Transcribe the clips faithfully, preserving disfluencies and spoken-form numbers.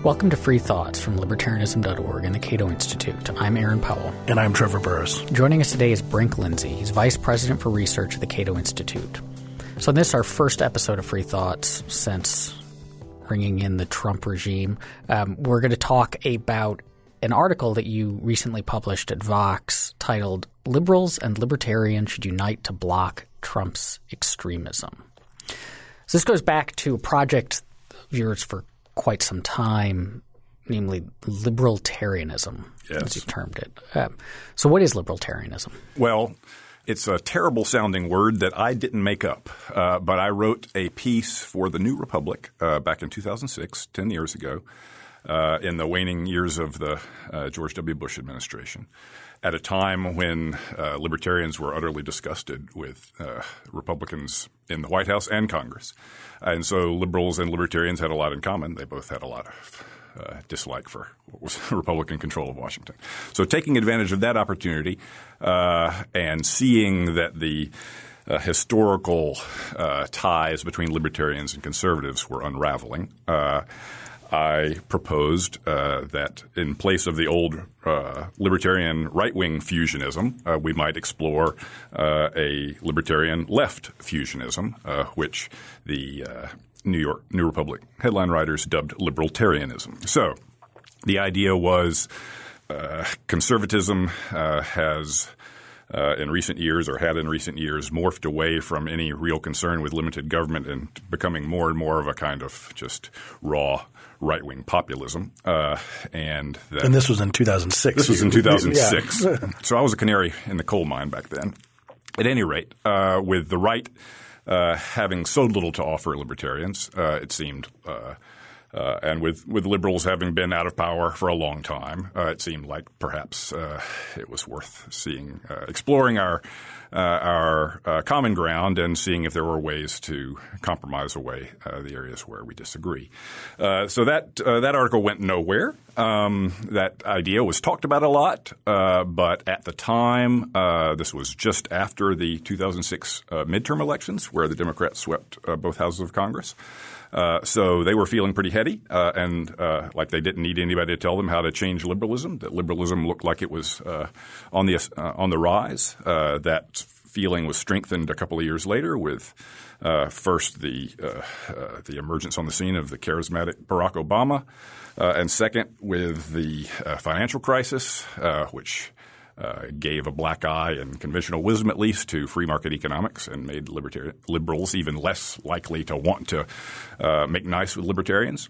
Welcome to Free Thoughts from Libertarianism dot org and the Cato Institute. I'm Aaron Powell. And I'm Trevor Burrus. Joining us today is Brink Lindsey. He's Vice President for Research at the Cato Institute. So this is our first episode of Free Thoughts since bringing in the Trump regime. Um, we're going to talk about an article that you recently published at Vox titled "Liberals and Libertarians Should Unite to Block Trump's Extremism." So this goes back to a project of yours for quite some time, namely libertarianism, yes. as you termed it. Um, so what is libertarianism? Well, it's a terrible-sounding word that I didn't make up, uh, but I wrote a piece for the New Republic uh, back in two thousand six, ten years ago, uh, in the waning years of the uh, George W. Bush administration, at a time when uh, libertarians were utterly disgusted with uh, Republicans in the White House and Congress. And so liberals and libertarians had a lot in common. They both had a lot of uh, dislike for what was Republican control of Washington. So taking advantage of that opportunity uh, and seeing that the uh, historical uh, ties between libertarians and conservatives were unraveling, uh, I proposed uh, that in place of the old uh, libertarian right-wing fusionism, uh, we might explore uh, a libertarian left fusionism, uh, which the uh, New York New Republic headline writers dubbed libertarianism. So the idea was uh, conservatism uh, has Uh, in recent years or had in recent years morphed away from any real concern with limited government and becoming more and more of a kind of just raw right-wing populism. Uh, and, that, and this was in two thousand six. This was in two thousand six. Yeah. So I was a canary in the coal mine back then. At any rate, uh, with the right uh, having so little to offer libertarians, uh, it seemed uh, – Uh, and with, with liberals having been out of power for a long time, uh, it seemed like perhaps uh, it was worth seeing, uh, exploring our uh, our uh, common ground and seeing if there were ways to compromise away uh, the areas where we disagree. Uh, so that uh, that article went nowhere. Um, that idea was talked about a lot, uh, but at the time, uh, this was just after the two thousand six uh, midterm elections, where the Democrats swept uh, both houses of Congress. Uh, so they were feeling pretty heady uh, and uh, like they didn't need anybody to tell them how to change liberalism, that liberalism looked like it was uh, on the uh, on the rise. Uh, that feeling was strengthened a couple of years later with uh, first the uh, uh, the emergence on the scene of the charismatic Barack Obama, uh, and second with the uh, financial crisis, uh, which Uh, gave a black eye and conventional wisdom, at least, to free market economics and made libertarian liberals even less likely to want to uh, make nice with libertarians.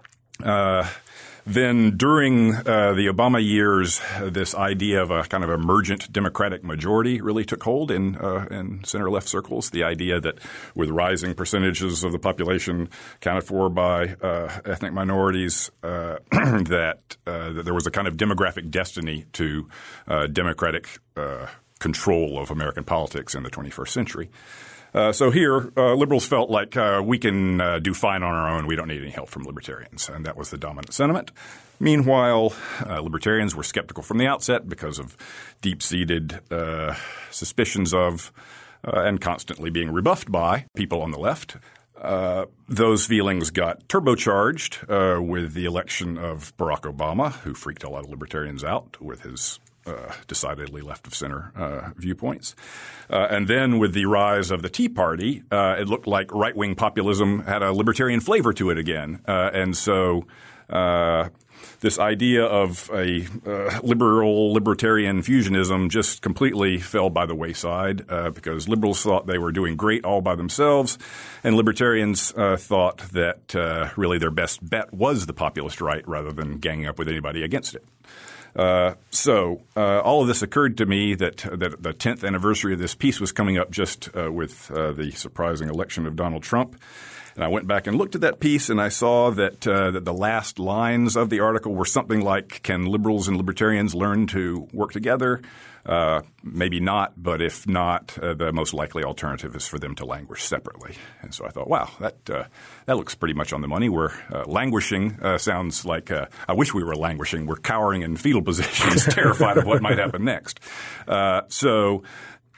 Uh, then during uh, the Obama years, this idea of a kind of emergent Democratic majority really took hold in, uh, in center-left circles. The idea that with rising percentages of the population accounted for by uh, ethnic minorities, uh, that, uh, that there was a kind of demographic destiny to uh, Democratic uh, control of American politics in the twenty-first century. Uh, so here, uh, liberals felt like uh, we can uh, do fine on our own. We don't need any help from libertarians, and that was the dominant sentiment. Meanwhile, uh, libertarians were skeptical from the outset because of deep-seated uh, suspicions of uh, and constantly being rebuffed by people on the left. Uh, those feelings got turbocharged uh, with the election of Barack Obama, who freaked a lot of libertarians out with his Uh, decidedly left-of-center uh, viewpoints. Uh, and then with the rise of the Tea Party, uh, it looked like right-wing populism had a libertarian flavor to it again. Uh, and so uh, this idea of a uh, liberal libertarian fusionism just completely fell by the wayside uh, because liberals thought they were doing great all by themselves, and libertarians uh, thought that uh, really their best bet was the populist right rather than ganging up with anybody against it. Uh, so uh, all of this occurred to me that that the tenth anniversary of this piece was coming up just uh, with uh, the surprising election of Donald Trump. And I went back and looked at that piece, and I saw that uh, that the last lines of the article were something like, "Can liberals and libertarians learn to work together?" Uh, maybe not, but if not, uh, the most likely alternative is for them to languish separately. And so I thought, wow, that uh, that looks pretty much on the money. We're uh, languishing uh, sounds like uh, – I wish we were languishing. We're cowering in fetal positions, terrified of what might happen next. Uh, so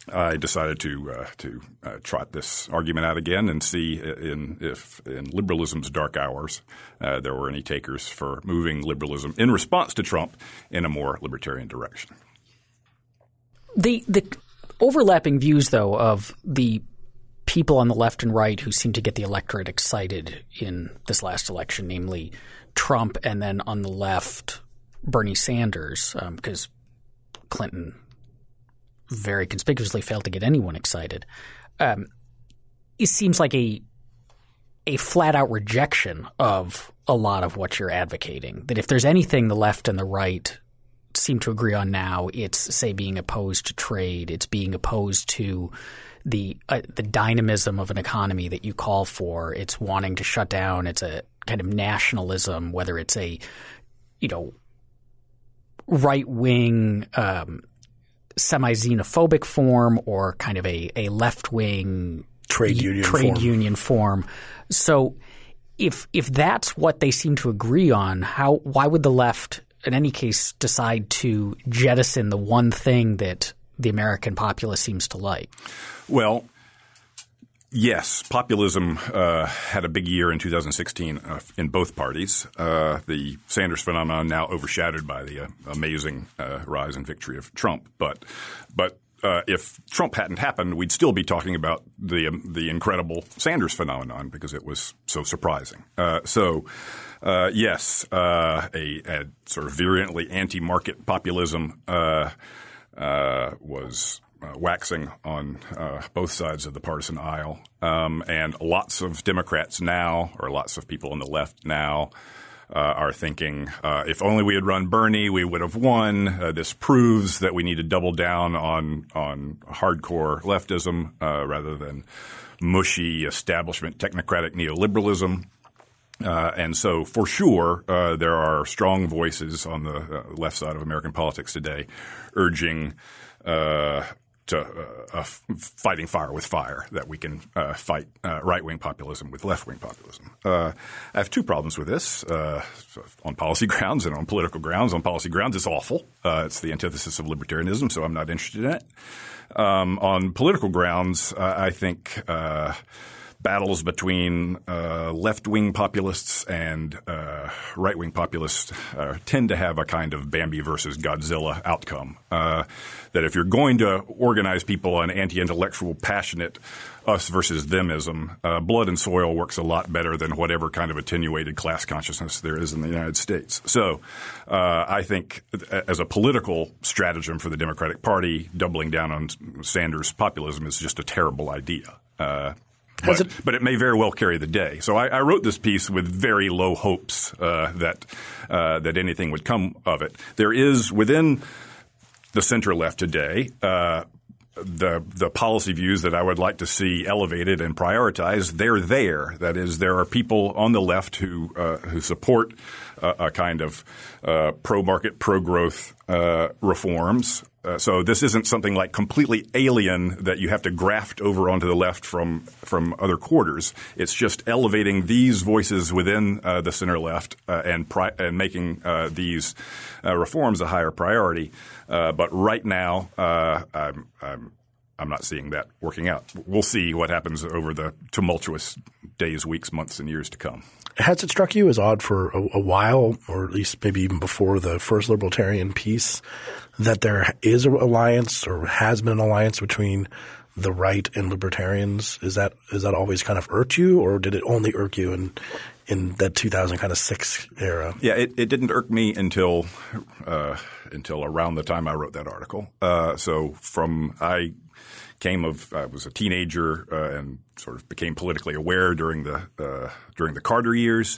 I decided to uh, to uh, trot this argument out again and see in, if in liberalism's dark hours uh, there were any takers for moving liberalism in response to Trump in a more libertarian direction. The the overlapping views, though, of the people on the left and right who seem to get the electorate excited in this last election, namely Trump, and then on the left Bernie Sanders, because um, Clinton very conspicuously failed to get anyone excited. Um, it seems like a a flat-out rejection of a lot of what you're advocating. That if there's anything the left and the right seem to agree on now, it's, say, being opposed to trade. It's being opposed to the uh, the dynamism of an economy that you call for. It's wanting to shut down. It's a kind of nationalism, whether it's a, you know, right-wing um semi-xenophobic form or kind of a, a left-wing trade union trade form. union form. So if if that's what they seem to agree on, how why would the left in any case decide to jettison the one thing that the American populace seems to like? Well, yes, populism uh, had a big year in two thousand sixteen uh, in both parties. Uh, the Sanders phenomenon now overshadowed by the uh, amazing uh, rise and victory of Trump. But but uh, if Trump hadn't happened, we'd still be talking about the um, the incredible Sanders phenomenon because it was so surprising. Uh, so uh, yes, uh, a, a sort of virulently anti-market populism uh, uh, was Uh, waxing on uh, both sides of the partisan aisle. Um, and lots of Democrats now, or lots of people on the left now, uh, are thinking uh, if only we had run Bernie, we would have won. Uh, this proves that we need to double down on on hardcore leftism uh, rather than mushy establishment technocratic neoliberalism. Uh, and so for sure, uh, there are strong voices on the uh, left side of American politics today urging uh, to uh, uh, fighting fire with fire, that we can uh, fight uh, right-wing populism with left-wing populism. Uh, I have two problems with this uh, on policy grounds and on political grounds. On policy grounds, it's awful. Uh, it's the antithesis of libertarianism, so I'm not interested in it. Um, on political grounds, uh, I think uh, battles between uh, left-wing populists and uh, right-wing populists uh, tend to have a kind of Bambi versus Godzilla outcome. Uh, that if you're going to organize people on anti-intellectual, passionate us versus themism, uh, blood and soil works a lot better than whatever kind of attenuated class consciousness there is in the United States. So uh, I think as a political stratagem for the Democratic Party, doubling down on Sanders' populism is just a terrible idea. Uh, But it, but it may very well carry the day. So I, I wrote this piece with very low hopes uh, that uh, that anything would come of it. There is within the center left today uh, the the policy views that I would like to see elevated and prioritized. They're there. That is, there are people on the left who uh, who support uh, a kind of uh, pro-market, pro-growth uh, reforms. Uh, so this isn't something like completely alien that you have to graft over onto the left from from other quarters. It's just elevating these voices within uh, the center left uh, and pri- and making uh, these uh, reforms a higher priority. Uh, but right now, uh, I'm, I'm I'm not seeing that working out. We'll see what happens over the tumultuous days, weeks, months, and years to come. Has it struck you as odd for a, a while, or at least maybe even before the first libertarian piece, that there is an alliance or has been an alliance between the right and libertarians? Is that is that always kind of irked you, or did it only irk you in in that two thousand kind of six era? Yeah, it, it didn't irk me until uh, until around the time I wrote that article. Uh, so from I came of I was a teenager uh, and sort of became politically aware during the uh, during the Carter years,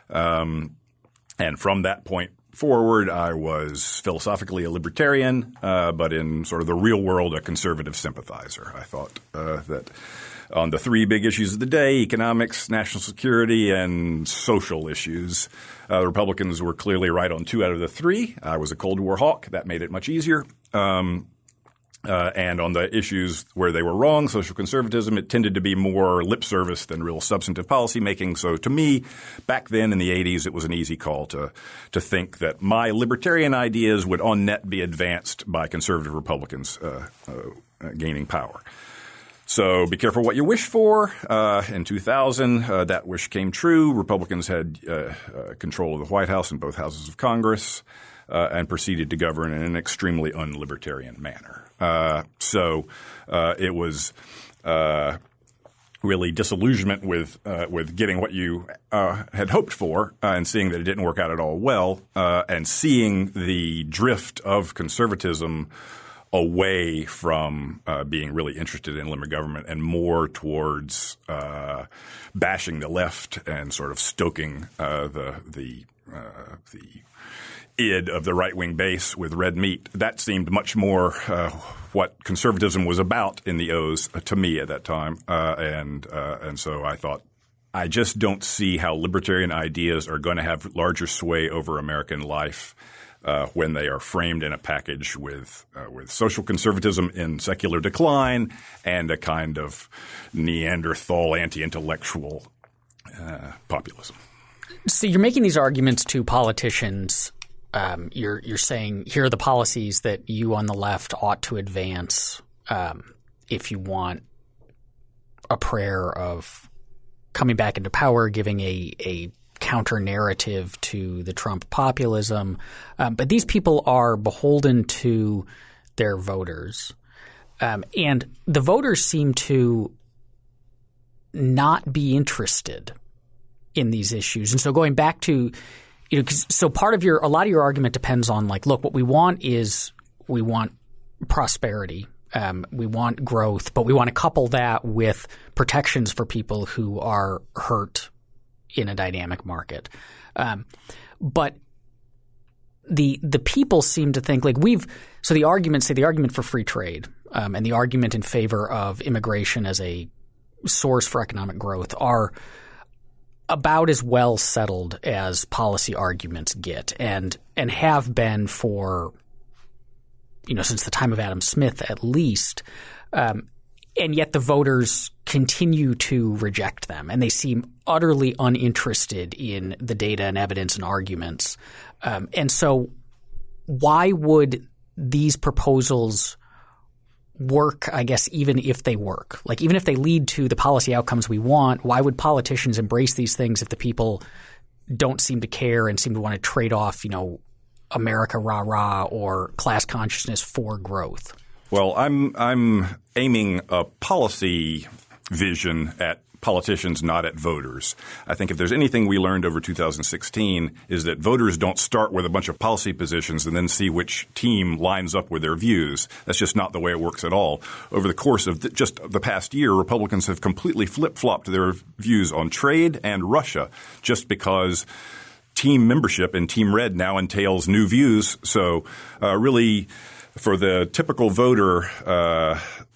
um, and from that point forward, I was philosophically a libertarian, uh, but in sort of the real world, a conservative sympathizer. I thought uh, that on the three big issues of the day, economics, national security, and social issues, uh, the Republicans were clearly right on two out of the three. I was a Cold War hawk. That made it much easier. Um, Uh, and on the issues where they were wrong, social conservatism, it tended to be more lip service than real substantive policy making. So to me, back then in the eighties, it was an easy call to to think that my libertarian ideas would on net be advanced by conservative Republicans uh, uh, uh, gaining power. So be careful what you wish for. Uh, in two thousand, uh, that wish came true. Republicans had uh, uh, control of the White House and both houses of Congress uh, and proceeded to govern in an extremely unlibertarian manner. Uh, so uh, it was uh, really disillusionment with uh, with getting what you uh, had hoped for uh, and seeing that it didn't work out at all well uh, and seeing the drift of conservatism away from uh, being really interested in limited government and more towards uh, bashing the left and sort of stoking uh, the the uh, the id of the right-wing base with red meat. That seemed much more uh, what conservatism was about in the O's uh, to me at that time, uh, and uh, and so I thought, I just don't see how libertarian ideas are going to have larger sway over American life Uh, when they are framed in a package with uh, with social conservatism in secular decline and a kind of Neanderthal anti-intellectual uh, populism. So you're making these arguments to politicians. Um, you're you're saying here are the policies that you on the left ought to advance um, if you want a prayer of coming back into power, giving a a counter-narrative to the Trump populism. Um, but these people are beholden to their voters. Um, and the voters seem to not be interested in these issues. And so going back to, you know, 'cause, so part of your – a lot of your argument depends on like, look, what we want is we want prosperity. Um, we want growth, but we want to couple that with protections for people who are hurt in a dynamic market. Um, but the the people seem to think like we've – so the argument – say the argument for free trade um, and the argument in favor of immigration as a source for economic growth are about as well settled as policy arguments get and and have been for, you know, since the time of Adam Smith at least. Um, and yet the voters continue to reject them, and they seem utterly uninterested in the data and evidence and arguments. Um, and so why would these proposals work, I guess, even if they work? Like even if they lead to the policy outcomes we want, why would politicians embrace these things if the people don't seem to care and seem to want to trade off, you know, America rah-rah or class consciousness for growth? Well, I'm I'm aiming a policy vision at politicians, not at voters. I think if there's anything we learned over two thousand sixteen is that voters don't start with a bunch of policy positions and then see which team lines up with their views. That's just not the way it works at all. Over the course of the, just the past year, Republicans have completely flip-flopped their views on trade and Russia just because team membership in Team Red now entails new views. So uh, really for the typical voter, uh,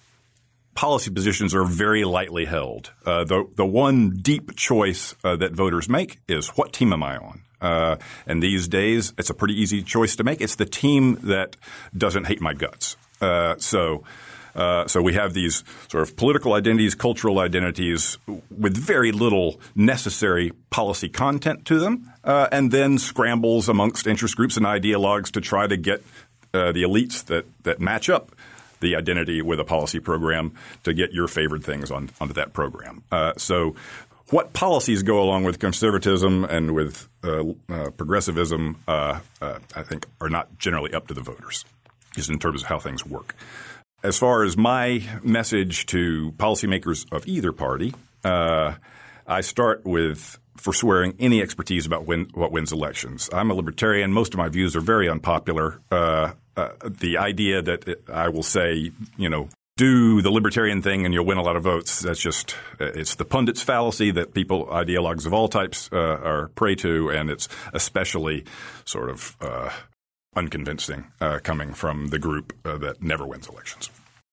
policy positions are very lightly held. Uh, the the one deep choice uh, that voters make is what team am I on? Uh, and these days, it's a pretty easy choice to make. It's the team that doesn't hate my guts. Uh, so uh, so we have these sort of political identities, cultural identities with very little necessary policy content to them, uh, and then scrambles amongst interest groups and ideologues to try to get uh, the elites that, that match up the identity with a policy program to get your favored things on onto that program. Uh, so what policies go along with conservatism and with uh, uh, progressivism, uh, uh, I think, are not generally up to the voters, just in terms of how things work. As far as my message to policymakers of either party, uh, I start with forswearing any expertise about win, what wins elections. I'm a libertarian. Most of my views are very unpopular. Uh, uh, the idea that it, I will say, you know, do the libertarian thing and you'll win a lot of votes, that's just – it's the pundit's fallacy that people, ideologues of all types uh, are prey to, and it's especially sort of uh, unconvincing uh, coming from the group uh, that never wins elections.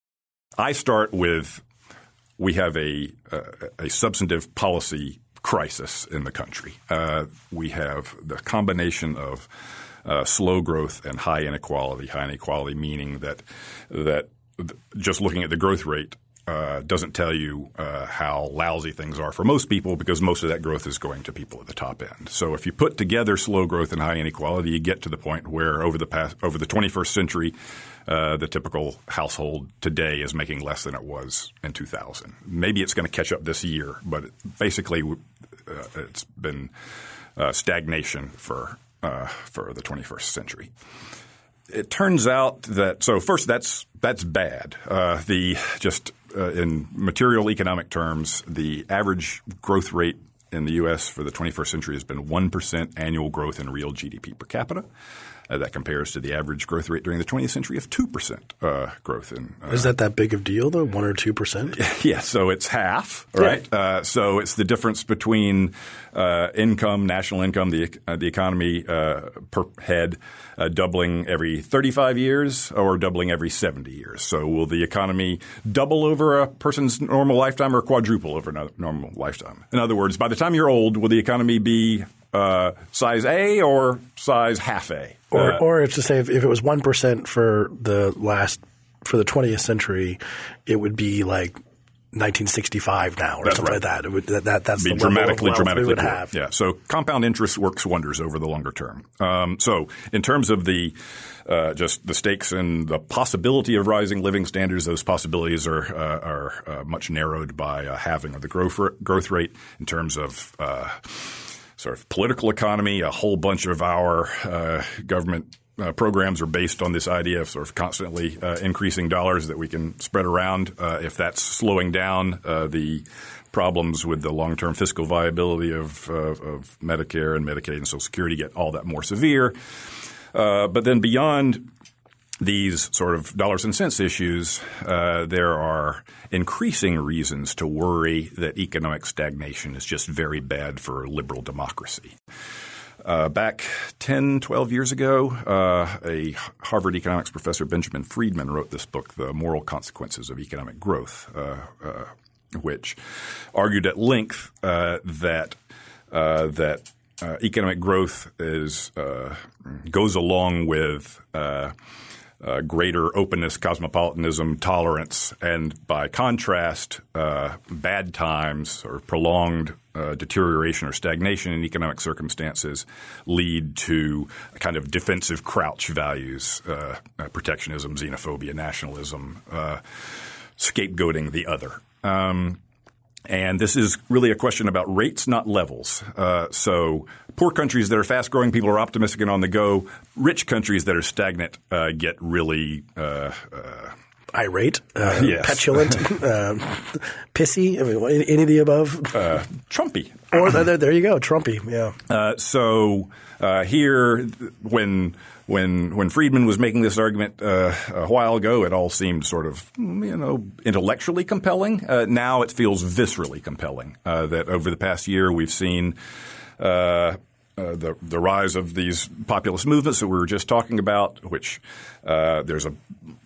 I start with we have a, uh, a substantive policy crisis in the country. Uh, we have the combination of uh, slow growth and high inequality. High inequality meaning that that just looking at the growth rate uh, doesn't tell you uh, how lousy things are for most people because most of that growth is going to people at the top end. So if you put together slow growth and high inequality, you get to the point where over the past over the twenty-first century, uh, the typical household today is making less than it was in two thousand. Maybe it's going to catch up this year, but basically uh, it's been uh, stagnation for uh, for the twenty-first century. It turns out that – so first that's that's bad. Uh, the just uh, in material economic terms, the average growth rate in the U S for the twenty-first century has been one percent annual growth in real G D P per capita. Uh, that compares to the average growth rate during the twentieth century of two percent uh, growth. In, uh, Is that that big of deal, though, one or two percent? Yeah, so it's half, right? Yeah. Uh, so it's the difference between uh, income, national income, the uh, the economy uh, per head uh, doubling every thirty-five years or doubling every seventy years. So will the economy double over a person's normal lifetime or quadruple over a normal lifetime? In other words, by the time you're old, will the economy be uh, size A or size half A? Or, uh, or it's to say if, if it was one percent for the last for the twentieth century, it would be like nineteen sixty-five now or that's something right. like that. It would, that, that that's be the dramatically, level of wealth dramatically we would poor. have. Yeah. So compound interest works wonders over the longer term. Um, so in terms of the uh, just the stakes and the possibility of rising living standards, those possibilities are uh, are uh, much narrowed by a halving of the growth growth rate. In terms of uh, sort of political economy, a whole bunch of our uh, government Uh, programs are based on this idea of sort of constantly uh, increasing dollars that we can spread around. Uh, if that's slowing down, uh, the problems with the long-term fiscal viability of, uh, of Medicare and Medicaid and Social Security get all that more severe. Uh, but then beyond these sort of dollars and cents issues, uh, there are increasing reasons to worry that economic stagnation is just very bad for liberal democracy. Uh, back ten, twelve years ago, uh, a Harvard economics professor, Benjamin Friedman, wrote this book, The Moral Consequences of Economic Growth, uh, uh, which argued at length uh, that uh, that uh, economic growth is uh, goes along with uh, uh, greater openness, cosmopolitanism, tolerance, and by contrast, uh, bad times or prolonged Uh, deterioration or stagnation in economic circumstances lead to a kind of defensive crouch values, uh, uh, protectionism, xenophobia, nationalism, uh, scapegoating the other. Um, and this is really a question about rates, not levels. Uh, so poor countries that are fast-growing, people are optimistic and on the go. Rich countries that are stagnant uh, get really uh, uh, irate, uh, yes. petulant, uh, pissy. I mean, any of the above. Uh, Trumpy. Or there, there you go, Trumpy. Yeah. Uh, so uh, here, when when when Friedman was making this argument uh, a while ago, it all seemed sort of you know intellectually compelling. Uh, now it feels viscerally compelling. Uh, that over the past year we've seen. Uh, Uh, the the rise of these populist movements that we were just talking about, which uh, there's a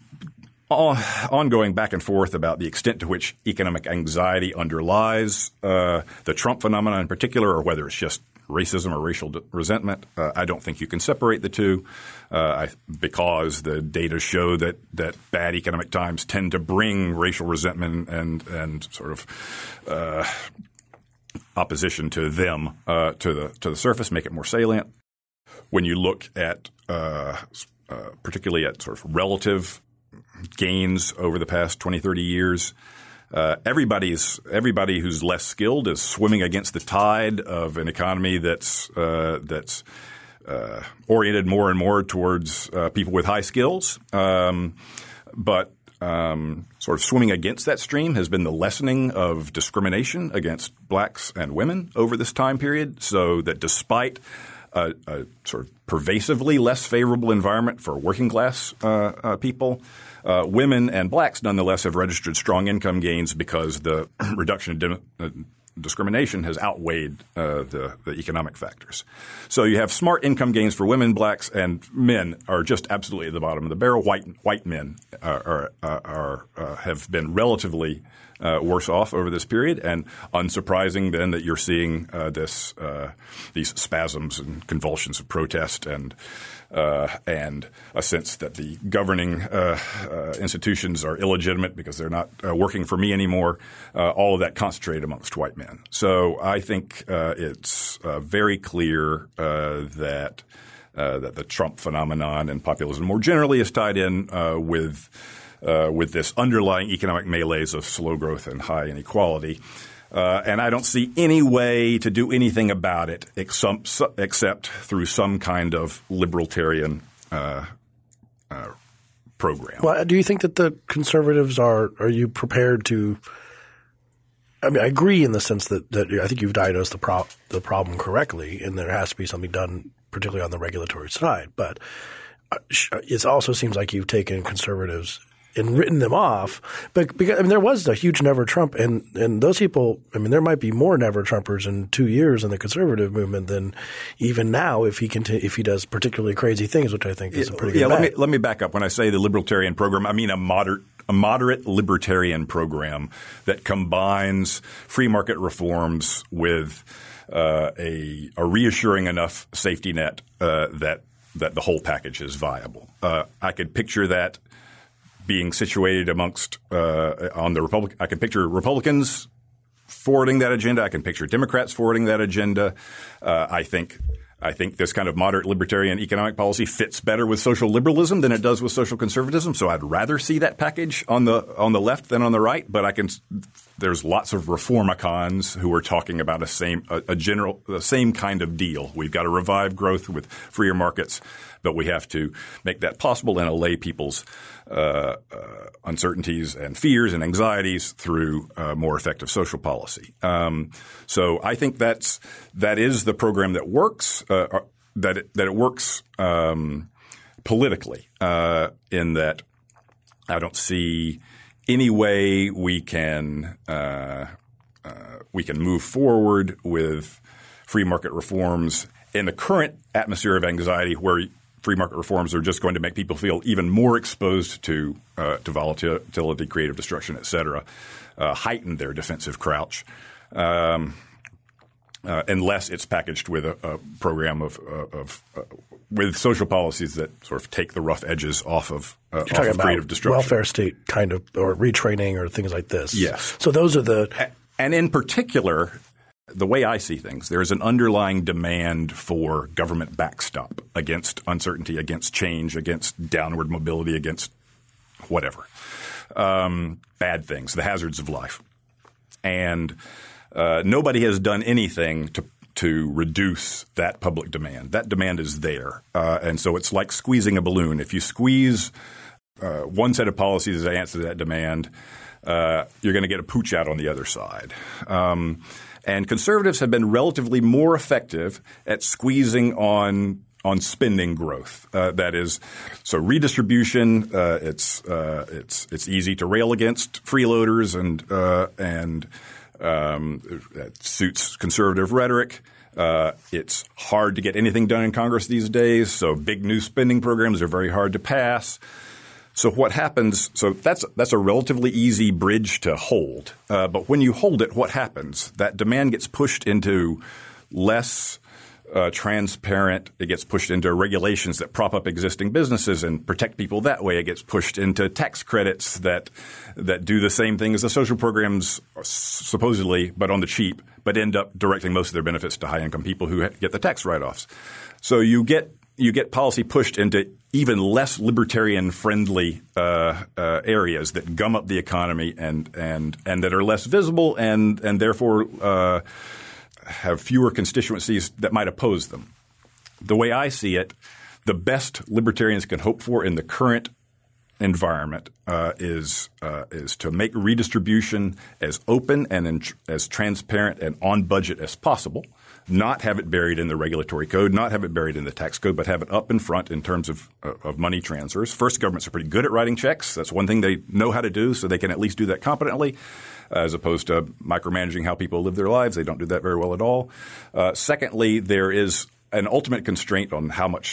ongoing back and forth about the extent to which economic anxiety underlies uh, the Trump phenomenon in particular, or whether it's just racism or racial resentment. Uh, I don't think you can separate the two uh, I, because the data show that, that bad economic times tend to bring racial resentment and and sort of uh, opposition to them uh, to the to the surface, make it more salient. When you look at uh, uh, particularly at sort of relative gains over the past twenty, thirty years, uh, everybody's everybody who's less skilled is swimming against the tide of an economy that's uh, that's uh, oriented more and more towards uh, people with high skills. Um, but um, sort of swimming against that stream has been the lessening of discrimination against blacks and women over this time period, so that despite a, a sort of pervasively less favorable environment for working class uh, uh, people, Uh, women and blacks nonetheless have registered strong income gains because the reduction in dim- uh, discrimination has outweighed uh, the, the economic factors. So you have smart income gains for women, blacks, and men are just absolutely at the bottom of the barrel. White white men are, are, are uh, have been relatively uh, worse off over this period, and unsurprising then that you're seeing uh, this uh, these spasms and convulsions of protest and uh, and a sense that the governing uh, uh, institutions are illegitimate because they're not uh, working for me anymore. Uh, all of that concentrated amongst white men. So I think uh, it's uh, very clear uh, that uh, that the Trump phenomenon and populism more generally is tied in uh, with uh, with this underlying economic malaise of slow growth and high inequality. Uh, and I don't see any way to do anything about it except, except through some kind of libertarian uh, uh, program. Well, do you think that the conservatives are – are you prepared to – I mean, I agree in the sense that, that I think you've diagnosed the, pro- the problem correctly, and there has to be something done particularly on the regulatory side. But it also seems like you've taken conservatives – and written them off. But because, I mean, there was a huge Never Trump, and, and those people, I mean, there might be more Never Trumpers in two years in the conservative movement than even now if he conti- if he does particularly crazy things, which I think is a pretty good yeah, let bet. me, let me back up. When I say the libertarian program, I mean a moderate a moderate libertarian program that combines free market reforms with uh, a, a reassuring enough safety net uh, that that the whole package is viable. Uh, I could picture that being situated amongst uh, on the Republic. I can picture Republicans forwarding that agenda. I can picture Democrats forwarding that agenda. Uh, I think I think this kind of moderate libertarian economic policy fits better with social liberalism than it does with social conservatism. So I'd rather see that package on the on the left than on the right. But I can. There's lots of reformicons who are talking about a same a, a general the same kind of deal. We've got to revive growth with freer markets, but we have to make that possible and allay people's uh, uh, uncertainties and fears and anxieties through uh, more effective social policy. Um, so I think that's that is the program that works. Uh, that it, that it works um, politically uh, in that I don't see any way we can uh, uh, we can move forward with free market reforms in the current atmosphere of anxiety where free market reforms are just going to make people feel even more exposed to uh, to volatility, creative destruction, et cetera, uh, heighten their defensive crouch, um, uh, unless it's packaged with a, a program of, uh, of uh, with social policies that sort of take the rough edges off of, uh, off of creative destruction. Welfare state kind of or retraining or things like this. Yes. So those are the – And in particular – the way I see things, there is an underlying demand for government backstop against uncertainty, against change, against downward mobility, against whatever, um, bad things, the hazards of life. And uh, nobody has done anything to to reduce that public demand. That demand is there. Uh, and so it's like squeezing a balloon. If you squeeze uh, one set of policies that answer that demand, uh, you're going to get a pooch out on the other side. Um And conservatives have been relatively more effective at squeezing on on spending growth. Uh, that is, so redistribution. Uh, it's uh, it's it's easy to rail against freeloaders, and uh, and um, that suits conservative rhetoric. Uh, it's hard to get anything done in Congress these days. So big new spending programs are very hard to pass. So what happens – so that's that's a relatively easy bridge to hold. Uh, but when you hold it, what happens? That demand gets pushed into less uh, transparent – it gets pushed into regulations that prop up existing businesses and protect people that way. It gets pushed into tax credits that that do the same thing as the social programs supposedly, but on the cheap, but end up directing most of their benefits to high-income people who get the tax write-offs. So you get – you get policy pushed into even less libertarian-friendly uh, uh, areas that gum up the economy and and and that are less visible and and therefore uh, have fewer constituencies that might oppose them. The way I see it, the best libertarians can hope for in the current environment uh, is uh, is to make redistribution as open and in, as transparent and on budget as possible. Not have it buried in the regulatory code, not have it buried in the tax code, but have it up in front in terms of uh, of money transfers. First, governments are pretty good at writing checks. That's one thing they know how to do, so they can at least do that competently, as opposed to micromanaging how people live their lives. They don't do that very well at all. Uh, secondly, there is an ultimate constraint on how much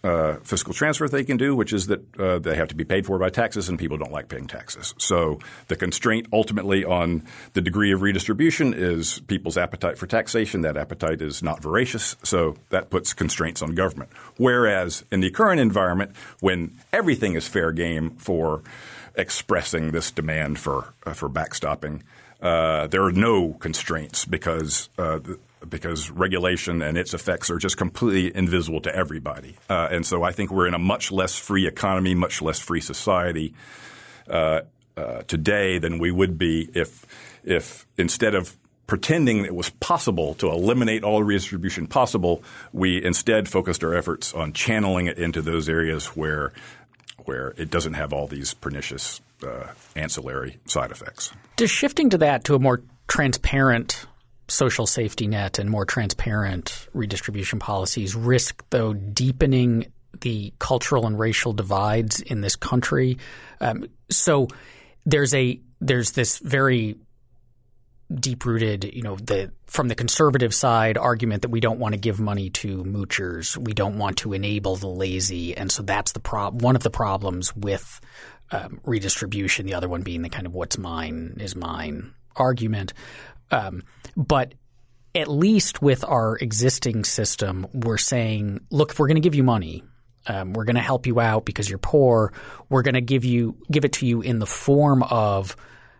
uh, fiscal transfer they can do, which is that uh, they have to be paid for by taxes, and people don't like paying taxes. So the constraint ultimately on the degree of redistribution is people's appetite for taxation. That appetite is not voracious, so that puts constraints on government. Whereas in the current environment, when everything is fair game for expressing this demand for uh, for backstopping, uh, there are no constraints because uh, the, because regulation and its effects are just completely invisible to everybody. Uh, and so I think we're in a much less free economy, much less free society uh, uh, today than we would be if if instead of pretending it was possible to eliminate all redistribution possible, we instead focused our efforts on channeling it into those areas where where it doesn't have all these pernicious uh, ancillary side effects. Does shifting to that, to a more transparent social safety net and more transparent redistribution policies risk, though, deepening the cultural and racial divides in this country? Um, so there's a there's this very deep-rooted, you know, the from the conservative side argument that we don't want to give money to moochers, we don't want to enable the lazy, and so that's the prob- one of the problems with um, redistribution. The other one being the kind of what's mine is mine argument. Um, but at least with our existing system, we're saying, look, if we're going to give you money, um, we're going to help you out because you're poor. We're going to give you give it to you in the form of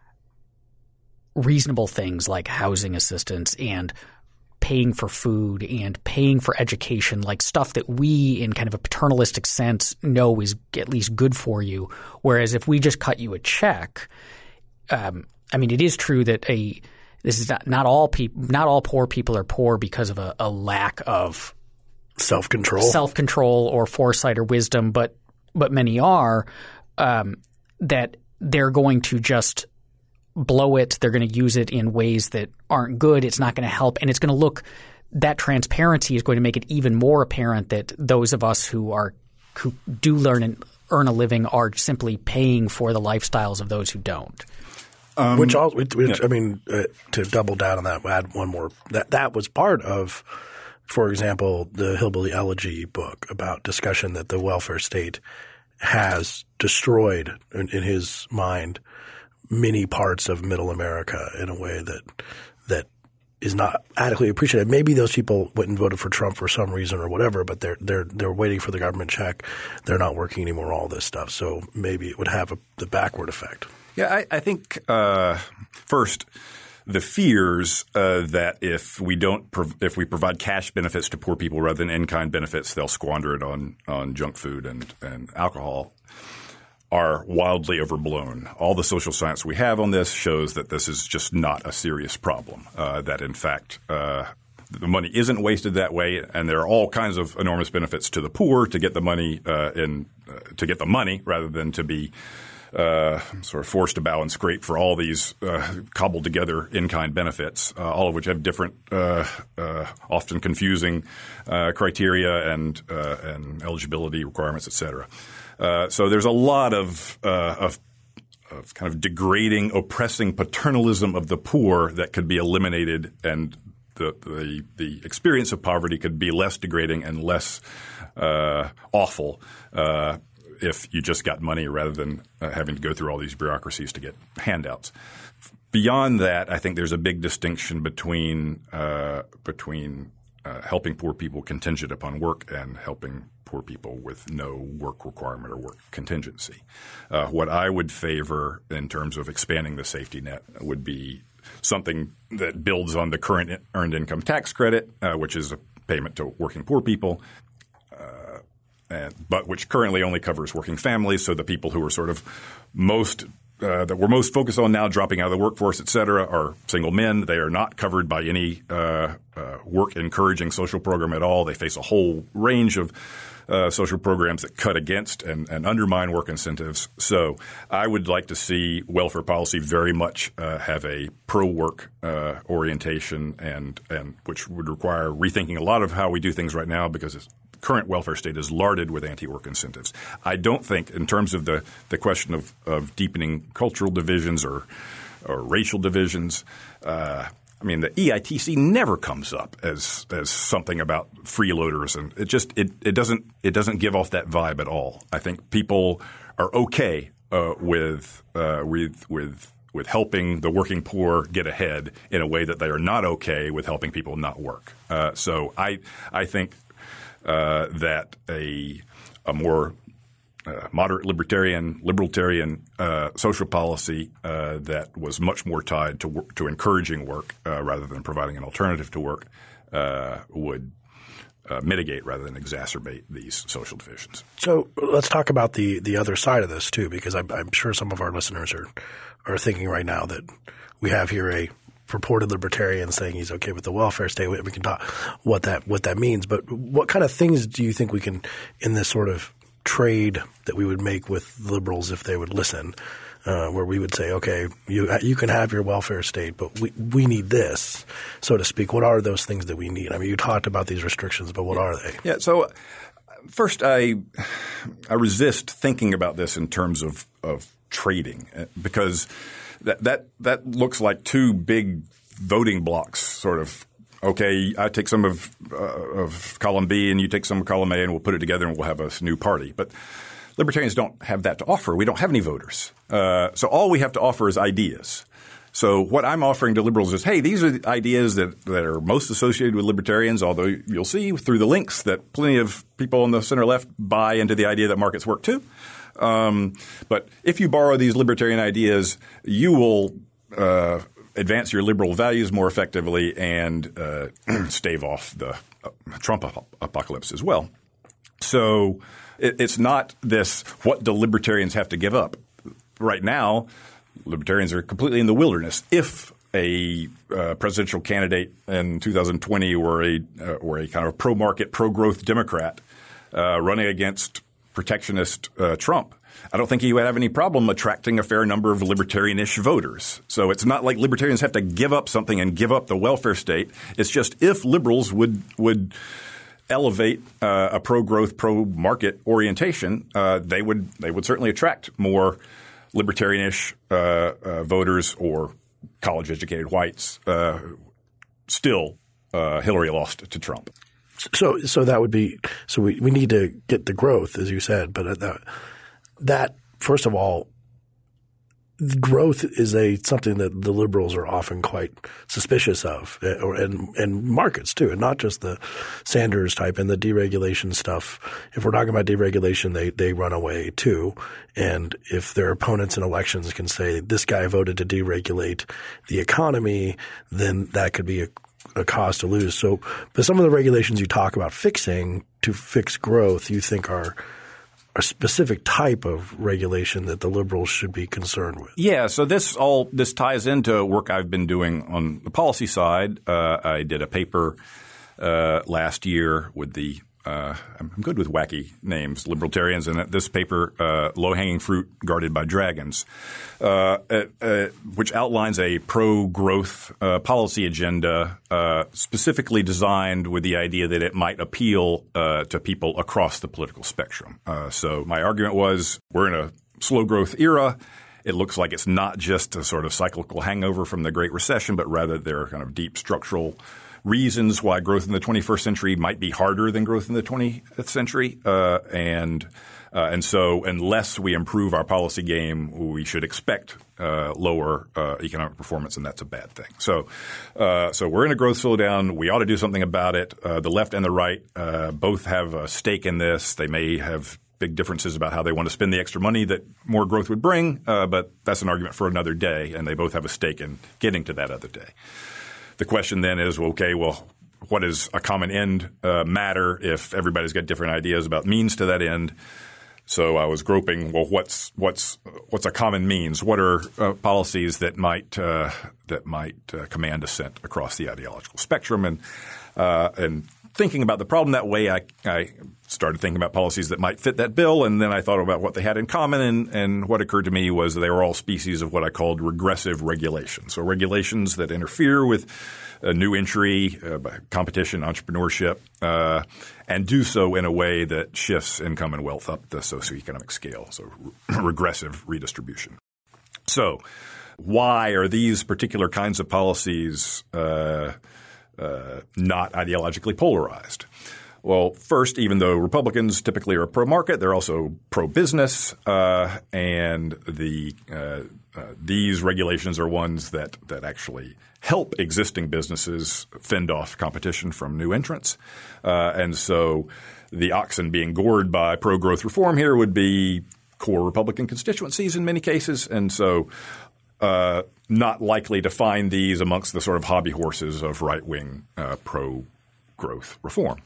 reasonable things like housing assistance and paying for food and paying for education, like stuff that we in kind of a paternalistic sense know is at least good for you. Whereas if we just cut you a check, um, I mean, it is true that a this is not, not all people, not all poor people are poor because of a, a lack of self-control, self-control or foresight or wisdom, but but many are um, that they're going to just blow it. They're going to use it in ways that aren't good. It's not going to help. And it's going to look – that transparency is going to make it even more apparent that those of us who are – who do learn and earn a living are simply paying for the lifestyles of those who don't. Um, which, all, which, which yeah. I mean, uh, to double down on that, add one more. That that was part of, for example, the Hillbilly Elegy book about discussion that the welfare state has destroyed in, in his mind many parts of middle America in a way that that is not adequately appreciated. Maybe those people went and voted for Trump for some reason or whatever, but they're they're they're waiting for the government check. They're not working anymore. All this stuff. So maybe it would have a, the backward effect. Yeah, I, I think uh, first the fears uh, that if we don't prov- if we provide cash benefits to poor people rather than in-kind benefits, they'll squander it on on junk food and and alcohol are wildly overblown. All the social science we have on this shows that this is just not a serious problem. Uh, that in fact uh, the money isn't wasted that way, and there are all kinds of enormous benefits to the poor to get the money uh, in uh, to get the money rather than to be Uh, sort of forced to bow and scrape for all these uh, cobbled together in-kind benefits, uh, all of which have different, uh, uh, often confusing uh, criteria and uh, and eligibility requirements, et cetera. Uh, so there's a lot of, uh, of of kind of degrading, oppressing paternalism of the poor that could be eliminated, and the the, the experience of poverty could be less degrading and less uh, awful Uh, if you just got money rather than uh, having to go through all these bureaucracies to get handouts. Beyond that, I think there's a big distinction between uh, between uh, helping poor people contingent upon work and helping poor people with no work requirement or work contingency. Uh, what I would favor in terms of expanding the safety net would be something that builds on the current earned income tax credit, uh, which is a payment to working poor people, uh, and, but which currently only covers working families. So the people who are sort of most uh, that we're most focused on now, dropping out of the workforce, et cetera, are single men. They are not covered by any uh, uh, work-encouraging social program at all. They face a whole range of Uh, social programs that cut against and, and undermine work incentives. So I would like to see welfare policy very much uh, have a pro-work uh, orientation, and and which would require rethinking a lot of how we do things right now, because the current welfare state is larded with anti-work incentives. I don't think, in terms of the, the question of, of deepening cultural divisions or or racial divisions, uh, I mean, the E I T C never comes up as as something about freeloaders, and it just it, it doesn't it doesn't give off that vibe at all. I think people are okay uh, with uh, with with with helping the working poor get ahead in a way that they are not okay with helping people not work. Uh, so I I think uh, that a a more Uh, moderate libertarian, libertarian uh, social policy uh, that was much more tied to work, to encouraging work uh, rather than providing an alternative to work uh, would uh, mitigate rather than exacerbate these social divisions. So let's talk about the the other side of this too, because I'm, I'm sure some of our listeners are are thinking right now that we have here a purported libertarian saying he's okay with the welfare state. We can talk what that what that means, but what kind of things do you think we can in this sort of trade that we would make with liberals if they would listen, uh, where we would say, okay, you you can have your welfare state, but we we need this, so to speak. What are those things that we need? I mean, you talked about these restrictions, but what are they? Yeah. So uh, first, I I resist thinking about this in terms of of trading because that that that looks like two big voting blocks, sort of. Okay, I take some of uh, of column B and you take some of column A and we'll put it together and we'll have a new party. But libertarians don't have that to offer. We don't have any voters. Uh, so all we have to offer is ideas. So what I'm offering to liberals is, hey, these are the ideas that, that are most associated with libertarians, although you'll see through the links that plenty of people on the center left buy into the idea that markets work too. Um, but if you borrow these libertarian ideas, you will uh, – advance your liberal values more effectively and uh, stave off the uh, Trump ap- apocalypse as well. So it, it's not this what do libertarians have to give up. Right now, libertarians are completely in the wilderness. If a uh, presidential candidate in two thousand twenty were a uh, were a kind of pro-market, pro-growth Democrat uh, running against protectionist uh, Trump, I don't think he would have any problem attracting a fair number of libertarian-ish voters. So it's not like libertarians have to give up something and give up the welfare state. It's just if liberals would would elevate uh, a pro-growth, pro-market orientation, uh, they would they would certainly attract more libertarian-ish uh, uh, voters or college-educated whites. Uh, still, uh, Hillary lost to Trump. So so that would be – so we, we need to get the growth, as you said, but that – That, first of all, growth is a something that the liberals are often quite suspicious of, or and, and markets too, and not just the Sanders type and the deregulation stuff. If we're talking about deregulation, they they run away too. And if their opponents in elections can say this guy voted to deregulate the economy, then that could be a a cause to lose. So, but some of the regulations you talk about fixing to fix growth, you think are – a specific type of regulation that the liberals should be concerned with. Yeah. So this all this ties into work I've been doing on the policy side. Uh, I did a paper uh, last year with the uh, – I'm good with wacky names, libertarians, and this paper, uh, Low-Hanging Fruit Guarded by Dragons, uh, uh, which outlines a pro-growth uh, policy agenda uh, specifically designed with the idea that it might appeal uh, to people across the political spectrum. Uh, so my argument was we're in a slow growth era. It looks like it's not just a sort of cyclical hangover from the Great Recession, but rather there are kind of deep structural reasons why growth in the twenty-first century might be harder than growth in the twentieth century. Uh, and uh, and so unless we improve our policy game, we should expect uh, lower uh, economic performance, and that's a bad thing. So uh, so we're in a growth slowdown. We ought to do something about it. Uh, the left and the right uh, both have a stake in this. They may have big differences about how they want to spend the extra money that more growth would bring, uh, but that's an argument for another day, and they both have a stake in getting to that other day. The question then is, well, okay, well, what does a common end uh, matter if everybody's got different ideas about means to that end? So I was groping, well, what's what's what's a common means? What are uh, policies that might uh, that might uh, command assent across the ideological spectrum? And uh, and thinking about the problem that way, I, I started thinking about policies that might fit that bill, and then I thought about what they had in common, and, and what occurred to me was they were all species of what I called regressive regulation. So regulations that interfere with a new entry, uh, competition, entrepreneurship, uh, and do so in a way that shifts income and wealth up the socioeconomic scale, so re- regressive redistribution. So why are these particular kinds of policies uh, uh, not ideologically polarized? Well, first, even though Republicans typically are pro-market, they're also pro-business, uh, and the uh, uh, these regulations are ones that that actually help existing businesses fend off competition from new entrants. Uh, and so the oxen being gored by pro-growth reform here would be core Republican constituencies in many cases, and so uh, not likely to find these amongst the sort of hobby horses of right-wing uh, pro-growth reform.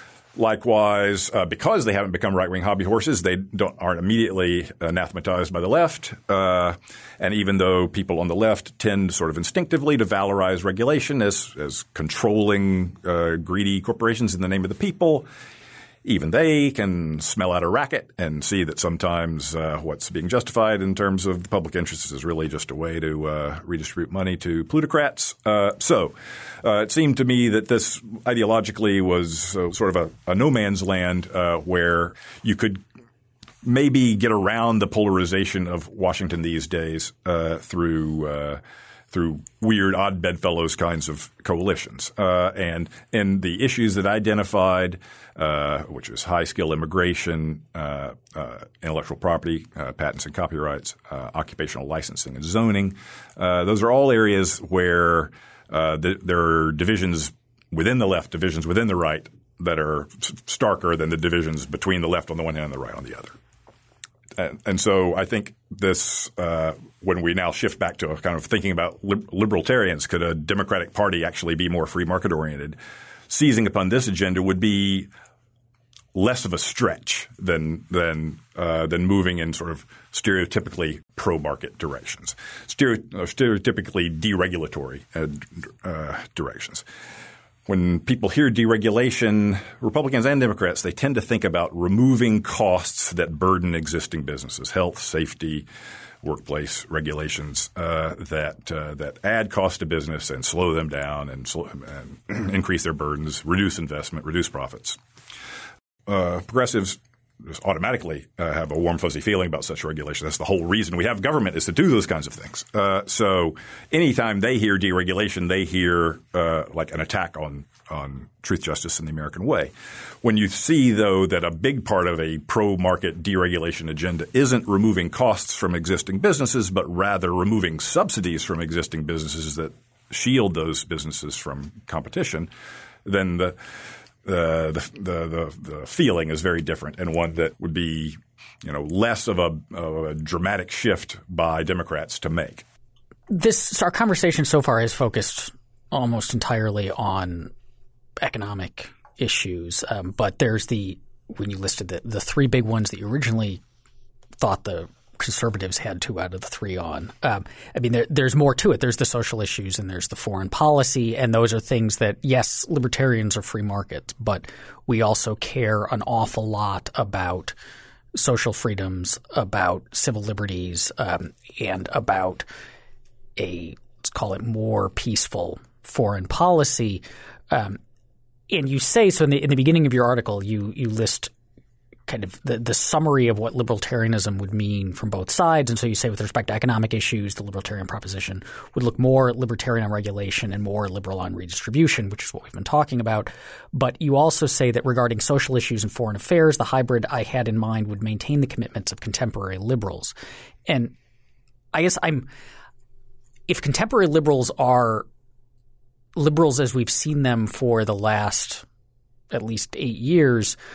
Likewise, uh, because they haven't become right-wing hobby horses, they don't, aren't immediately anathematized by the left. Uh, and even though people on the left tend sort of instinctively to valorize regulation as, as controlling uh, greedy corporations in the name of the people, even they can smell out a racket and see that sometimes uh, what's being justified in terms of the public interest is really just a way to uh, redistribute money to plutocrats. Uh, so uh, it seemed to me that this ideologically was uh, sort of a, a no man's land uh, where you could maybe get around the polarization of Washington these days uh, through uh, through weird odd bedfellows kinds of coalitions. Uh, and and the issues that I identified, uh, which is high-skill immigration, uh, uh, intellectual property, uh, patents and copyrights, uh, occupational licensing and zoning, uh, those are all areas where uh, the, there are divisions within the left, divisions within the right that are starker than the divisions between the left on the one hand and the right on the other. And, and so I think this uh, – when we now shift back to a kind of thinking about lib- libertarians, could a Democratic Party actually be more free market oriented? Seizing upon this agenda would be less of a stretch than than uh, than moving in sort of stereotypically pro-market directions, Stereo- uh, stereotypically deregulatory uh, uh, directions. When people hear deregulation, Republicans and Democrats, they tend to think about removing costs that burden existing businesses, health, safety, workplace regulations uh, that uh, that add cost to business and slow them down and, slow, and increase their burdens, reduce investment, reduce profits. Uh, progressives just automatically uh, have a warm, fuzzy feeling about such regulation. That's the whole reason we have government, is to do those kinds of things. Uh, so anytime they hear deregulation, they hear uh, like an attack on on truth, justice, and the American way. When you see, though, that a big part of a pro-market deregulation agenda isn't removing costs from existing businesses, but rather removing subsidies from existing businesses that shield those businesses from competition, then the Uh, the, the the the feeling is very different, and one that would be, you know, less of a, of a dramatic shift by Democrats to make. This our conversation so far has focused almost entirely on economic issues, um, but there's the when you listed the the three big ones that you originally thought the conservatives had two out of the three on. Um, I mean, there, there's more to it. There's the social issues and there's the foreign policy, and those are things that, yes, libertarians are free markets, but we also care an awful lot about social freedoms, about civil liberties, um, and about a, let's call it, more peaceful foreign policy. Um, and you say – so in the, in the beginning of your article, you, you list – kind of the, the summary of what libertarianism would mean from both sides. And so you say with respect to economic issues, the libertarian proposition would look more libertarian on regulation and more liberal on redistribution, which is what we've been talking about. But you also say that regarding social issues and foreign affairs, the hybrid I had in mind would maintain the commitments of contemporary liberals. And I guess I'm – if contemporary liberals are liberals as we've seen them for the last at least eight years –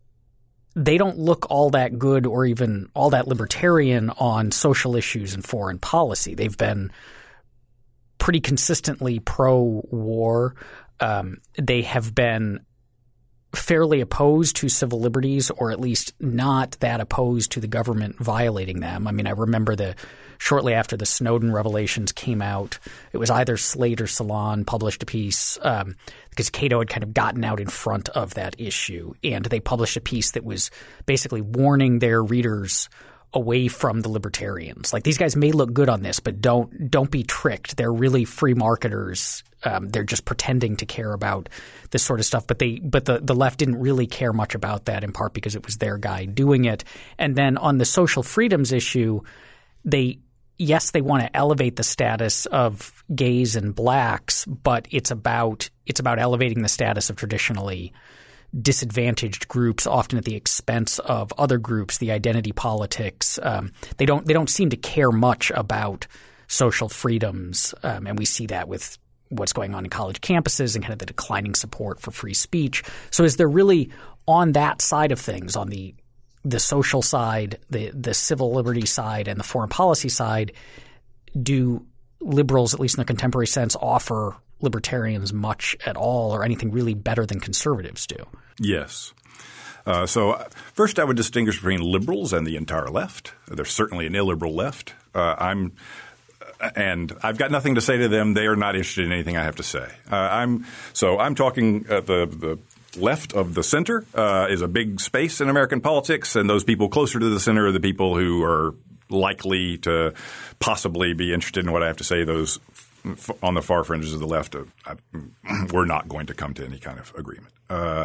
they don't look all that good or even all that libertarian on social issues and foreign policy. They've been pretty consistently pro-war. Um, they have been fairly opposed to civil liberties, or at least not that opposed to the government violating them. I mean, I remember the shortly after the Snowden revelations came out, it was either Slate or Salon published a piece um, because Cato had kind of gotten out in front of that issue, and they published a piece that was basically warning their readers away from the libertarians. Like, these guys may look good on this, but don't don't be tricked. They're really free marketers. Um, they're just pretending to care about this sort of stuff. But they but the, the left didn't really care much about that, in part because it was their guy doing it. And then on the social freedoms issue, they yes, they want to elevate the status of gays and blacks, but it's about it's about elevating the status of traditionally disadvantaged groups, often at the expense of other groups. The identity politics. Um, they don't they don't seem to care much about social freedoms, um, and we see that with what's going on in college campuses and kind of the declining support for free speech. So, is there really on that side of things, on the the social side, the the civil liberty side, and the foreign policy side, do liberals, at least in the contemporary sense, offer libertarians much at all or anything really better than conservatives do? Yes. Uh, so uh, first I would distinguish between liberals and the entire left. There's certainly an illiberal left. Uh, I'm – and I've got nothing to say to them. They are not interested in anything I have to say. Uh, I'm so I'm talking uh, the the – left of the center uh, is a big space in American politics, and those people closer to the center are the people who are likely to possibly be interested in what I have to say. Those f- on the far fringes of the left, uh, I, we're not going to come to any kind of agreement. Uh,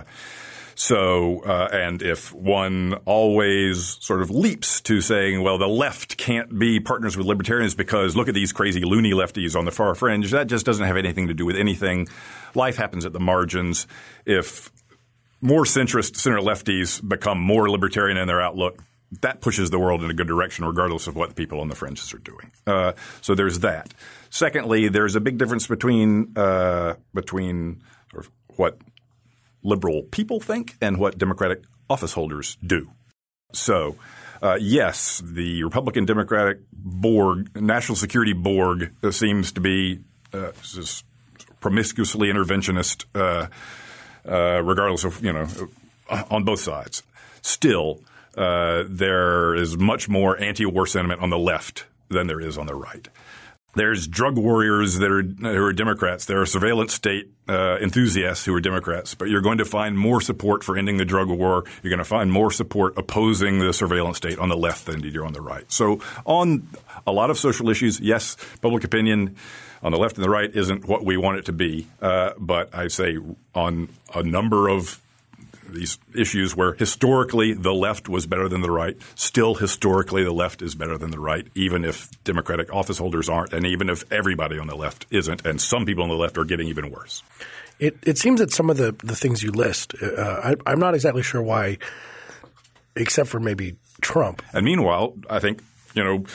so uh, and if one always sort of leaps to saying, well, the left can't be partners with libertarians because look at these crazy loony lefties on the far fringe, that just doesn't have anything to do with anything. Life happens at the margins. If more centrist center lefties become more libertarian in their outlook, that pushes the world in a good direction regardless of what the people on the fringes are doing. Uh, so there's that. Secondly, there's a big difference between uh, between sort of what liberal people think and what Democratic office holders do. So uh, yes, the Republican Democratic Borg, National Security Borg, uh, seems to be uh, just promiscuously interventionist, uh, uh, regardless of, you know, on both sides. Still, uh, there is much more anti-war sentiment on the left than there is on the right. There's drug warriors that are who are Democrats. There are surveillance state uh, enthusiasts who are Democrats. But you're going to find more support for ending the drug war. You're going to find more support opposing the surveillance state on the left than you do on the right. So on a lot of social issues, yes, public opinion on the left and the right isn't what we want it to be. Uh, but I say on a number of these issues where historically the left was better than the right, still historically the left is better than the right, even if Democratic office holders aren't and even if everybody on the left isn't, and some people on the left are getting even worse. It, it seems that some of the, the things you list, uh, I, I'm not exactly sure why, except for maybe Trump. And meanwhile, I think, you know,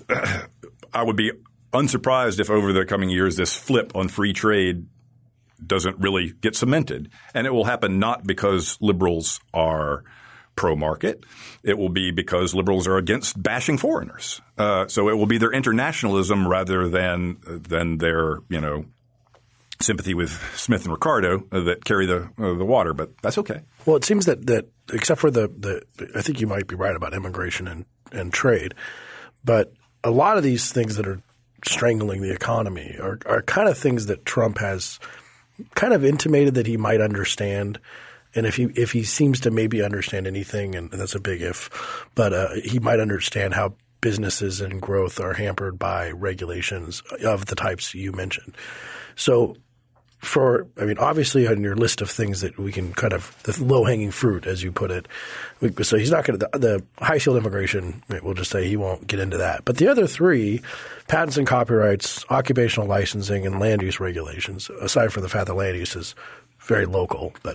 I would be unsurprised if over the coming years this flip on free trade doesn't really get cemented. And it will happen not because liberals are pro-market. It will be because liberals are against bashing foreigners. Uh, so it will be their internationalism rather than than their, you know, sympathy with Smith and Ricardo uh, that carry the uh, the water. But that's okay. Well, it seems that, that except for the, the – I think you might be right about immigration and, and trade. But a lot of these things that are strangling the economy are, are kind of things that Trump has – kind of intimated that he might understand, and if he if he seems to maybe understand anything, and that's a big if, but uh, he might understand how businesses and growth are hampered by regulations of the types you mentioned. So for – I mean, obviously on your list of things that we can kind of – the low-hanging fruit, as you put it. So he's not going to – the high-shield immigration, we'll just say he won't get into that. But the other three – patents and copyrights, occupational licensing, and land use regulations, aside from the fact that land use is very local. But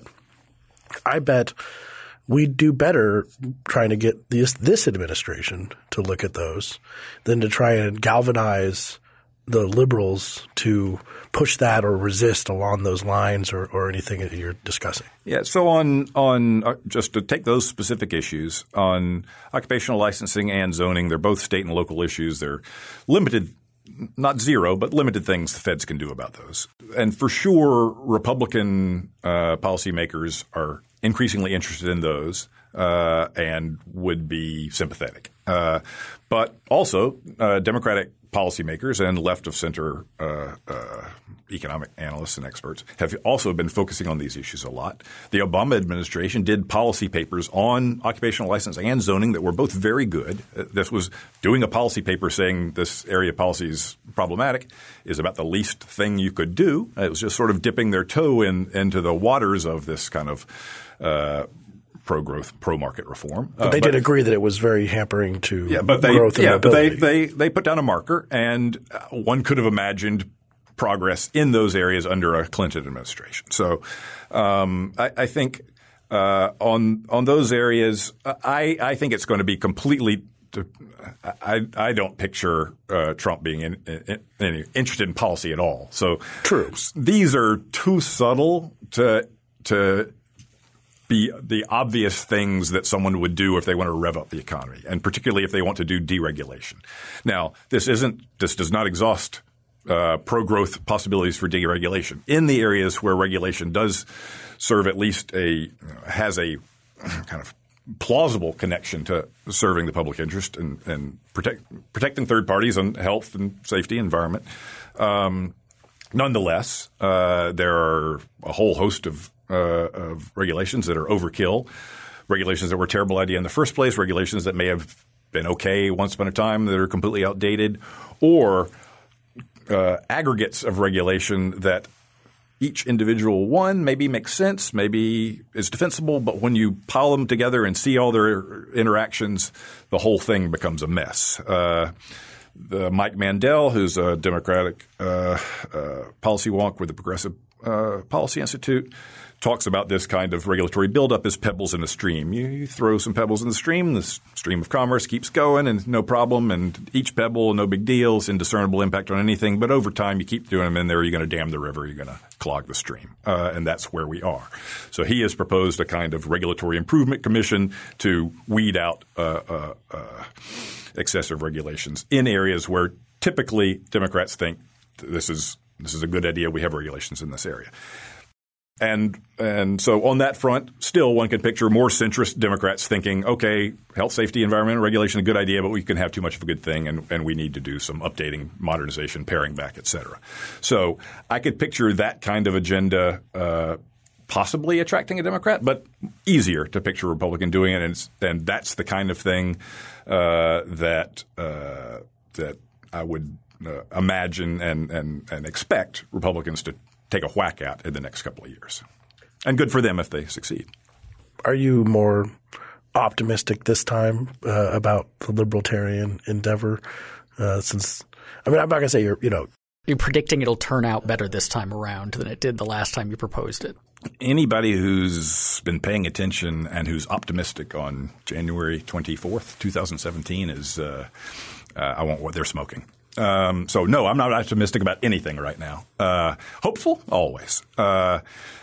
I bet we'd do better trying to get this, this administration to look at those than to try and galvanize the liberals to push that or resist along those lines or, or anything that you're discussing. Yeah. So on on uh, just to take those specific issues on occupational licensing and zoning, they're both state and local issues. They're limited, not zero, but limited things the feds can do about those. And for sure, Republican uh, policymakers are increasingly interested in those uh, and would be sympathetic. Uh, but also uh, Democratic policymakers and left of center uh, uh, economic analysts and experts have also been focusing on these issues a lot. The Obama administration did policy papers on occupational licensing and zoning that were both very good. This was doing a policy paper saying this area of policy is problematic is about the least thing you could do. It was just sort of dipping their toe in into the waters of this kind of uh, pro-growth, pro-market reform. But they uh, but, did agree that it was very hampering to yeah, but they, growth and yeah, mobility. But they, they, they put down a marker, and one could have imagined progress in those areas under a Clinton administration. So um, I, I think uh, on on those areas, I, I think it's going to be completely – I, I don't picture uh, Trump being in, in, in, interested in policy at all. So True. These are too subtle to to be the obvious things that someone would do if they want to rev up the economy, and particularly if they want to do deregulation. Now, this isn't – this does not exhaust uh, pro-growth possibilities for deregulation. In the areas where regulation does serve at least a – has a kind of plausible connection to serving the public interest and, and protect, protecting third parties on health and safety, environment. Um, nonetheless, uh, there are a whole host of, uh, of regulations that are overkill, regulations that were a terrible idea in the first place, regulations that may have been okay once upon a time that are completely outdated, or uh, aggregates of regulation that each individual one maybe makes sense, maybe is defensible, but when you pile them together and see all their interactions, the whole thing becomes a mess. Uh, the Mike Mandel, who's a Democratic uh, uh, policy wonk with the Progressive uh, Policy Institute, talks about this kind of regulatory buildup as pebbles in a stream. You, you throw some pebbles in the stream, the stream of commerce keeps going and no problem, and each pebble, no big deal, it's indiscernible impact on anything. But over time, you keep doing them in there, you're going to dam the river, you're going to clog the stream. Uh, and that's where we are. So he has proposed a kind of regulatory improvement commission to weed out uh, uh, uh, excessive regulations in areas where typically Democrats think this is this is a good idea, we have regulations in this area. And and so on that front, still one can picture more centrist Democrats thinking, okay, health, safety, environmental regulation is a good idea, but we can have too much of a good thing and, and we need to do some updating, modernization, paring back, et cetera. So I could picture that kind of agenda uh, possibly attracting a Democrat, but easier to picture a Republican doing it. And, it's, and that's the kind of thing uh, that uh, that I would uh, imagine and, and, and expect Republicans to take a whack at in the next couple of years. And good for them if they succeed. Are you more optimistic this time uh, about the libertarian endeavor uh, since – I mean, I'm not going to say you're – you know. You're predicting it'll turn out better this time around than it did the last time you proposed it. Anybody who's been paying attention and who's optimistic on January twenty-fourth, twenty seventeen is uh, – uh, I want what they're smoking. Um, so, no, I'm not optimistic about anything right now. Uh, hopeful? Always. Uh,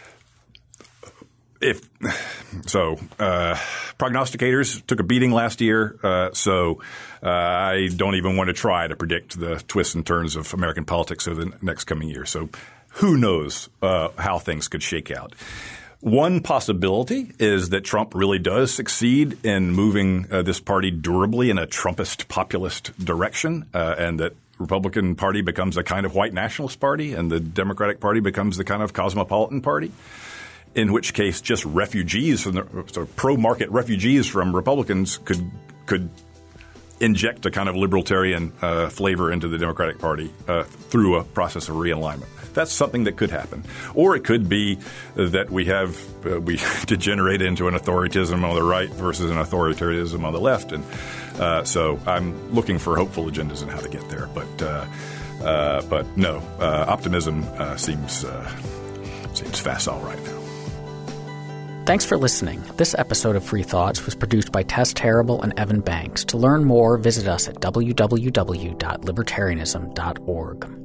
if so, uh, prognosticators took a beating last year, uh, so uh, I don't even want to try to predict the twists and turns of American politics over the next coming year. So who knows uh, how things could shake out. One possibility is that Trump really does succeed in moving uh, this party durably in a Trumpist populist direction, uh, and that Republican Party becomes a kind of white nationalist party and the Democratic Party becomes the kind of cosmopolitan party, in which case just refugees from the so pro-market refugees from Republicans could could inject a kind of libertarian uh, flavor into the Democratic Party uh, through a process of realignment. That's something that could happen. Or it could be that we have uh, we degenerate into an authoritarianism on the right versus an authoritarianism on the left. And uh, so I'm looking for hopeful agendas in how to get there. But uh, uh, but no, uh, optimism uh, seems uh, seems facile right now. Thanks for listening. This episode of Free Thoughts was produced by Tess Terrible and Evan Banks. To learn more, visit us at w w w dot libertarianism dot org.